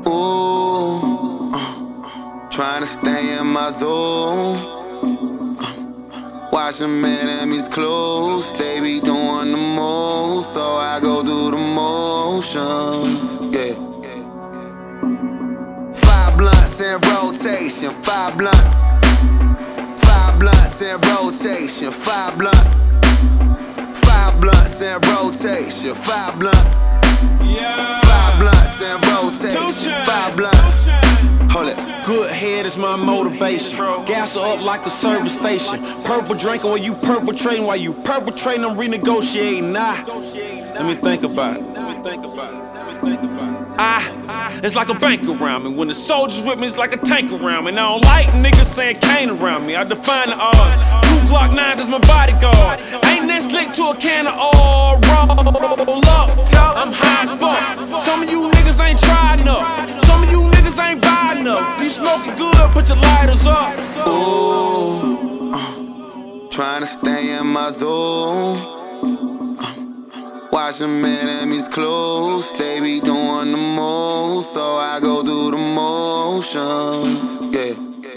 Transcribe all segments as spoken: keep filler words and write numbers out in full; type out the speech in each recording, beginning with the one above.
Ooh, uh, trying to stay in my zone. Uh, watching enemies close, they be doing the most, so I go through the motions. Yeah. Five blunts in rotation, five blunt. Five blunts in rotation, five blunt. Five blunts in rotation, five blunt. Yeah. Five blunts in rotation, five blunt. Hold it. Good head is my motivation. Gas her up like a service station. Purple drinking while you perpetrating. While you perpetrating, I'm renegotiating. Nah, let me think about it. Let me think about it. Let me think about it. I, it's like a bank around me. When the soldiers with me, it's like a tank around me. And I don't like niggas saying Kane around me. I define the odds. Two Glock nines is my bodyguard. Ain't that slick to a can of oil. Roll up, I'm high as fuck. Some of you niggas ain't tried enough. Some of you niggas ain't buy enough. You smoking good, put your lighters up. Ooh, uh, trying to stay in my zone. Watching enemies close, they be doing the most, so I go through the motions. Yeah.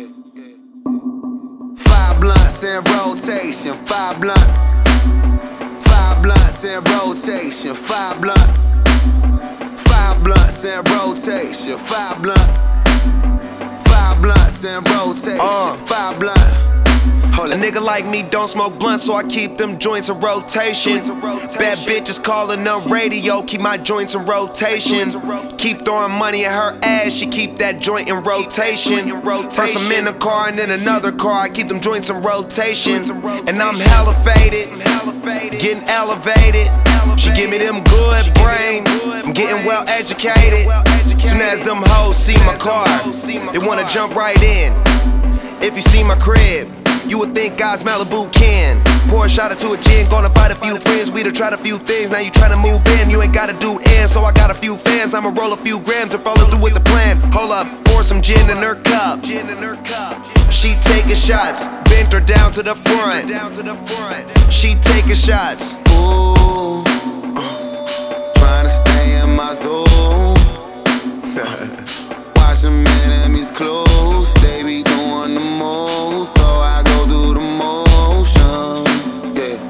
Five blunts in rotation, five blunt. Five blunts in rotation, five blunt. Five blunts in rotation, five blunt. Five blunts in rotation, uh. five blunt. A nigga like me don't smoke blunts, so I keep them joints in rotation. Bad bitches calling up radio, keep my joints in rotation. Keep throwing money at her ass, she keep that joint in rotation. First I'm in a car and then another car, I keep them joints in rotation. And I'm hella faded, getting elevated. She give me them good brains, I'm getting well educated. Soon as them hoes see my car, they wanna jump right in. If you see my crib, you would think God's Malibu can. Pour a shot or two of gin, gonna fight a few friends. We done tried a few things, now you tryna move in. You ain't gotta do it in, so I got a few fans. I'ma roll a few grams and follow through with the plan. Hold up, pour some gin in her cup. She taking shots, bent her down to the front. She taking shots. Ooh, uh, trying to stay in my zone. Watching enemies close, they be doing the most, so I go through the motions. Yeah.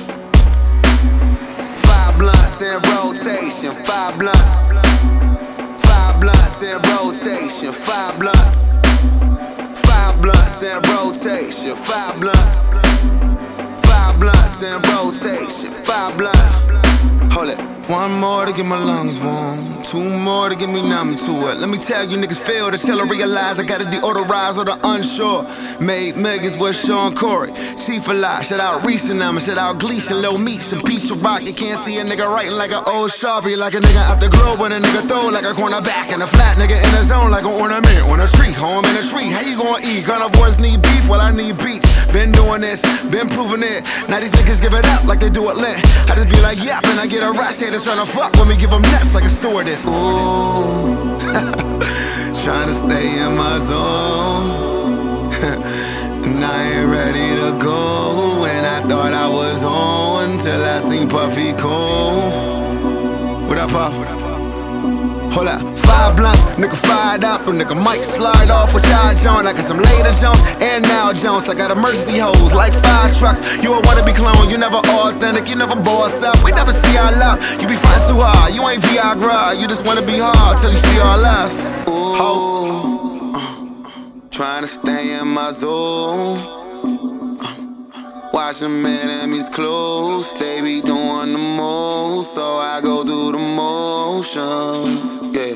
Five blunts in rotation, five blunt. Five blunts in rotation, five blunt. Five blunts in rotation, five blunt. Five blunts in rotation, five blunt. Hold it. One more to get my lungs warm, two more to get me numb to it. Let me tell you niggas fail till I realize I gotta deodorize all the unsure. Made Megas with Sean Corey, Chief a lot, shout out Reese and them, shout out Gleason, Low Meats, and Piece of Rock. You can't see a nigga writing like an old Sharpie, like a nigga out the globe when a nigga throw like a cornerback, and a flat nigga in the zone like an ornament on a tree, home in a tree. How you gonna eat? Gunna boys need beef, well I need beats. Been doing this, been proving it. Now these niggas give it up like they do it lit. I just be like yap and I get a rush here. Tryna fuck when we give them nuts like a stewardess. Ooh, tryna stay in my zone. And I ain't ready to go. And I thought I was on till I seen Puffy Combs. What up, Puff? Hold up. Five blunts, nigga fired up, a nigga might slide off with y'all Jones. I got some later Jones and now Jones. I got emergency hoes like five trucks. You a wanna be clone, you never authentic, you never boss up. We never see our love, you be fighting too hard. You ain't Viagra, you just wanna be hard till you see all us. Ooh, uh, trying to stay in my zone. Uh, watching enemies close, they be doing the most, so I go through the motions. Yeah.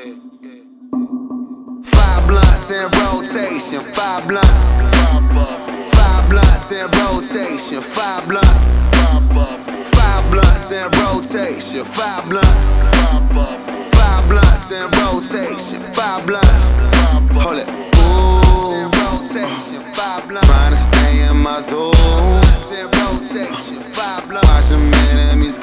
Five blunts in rotation, five blunt. Five blunts in rotation, five blunt. Five blunts in rotation, five blunt. Five blunts in rotation, five blunt. Hold it. Ooh, trying to stay in my zone. Watching enemies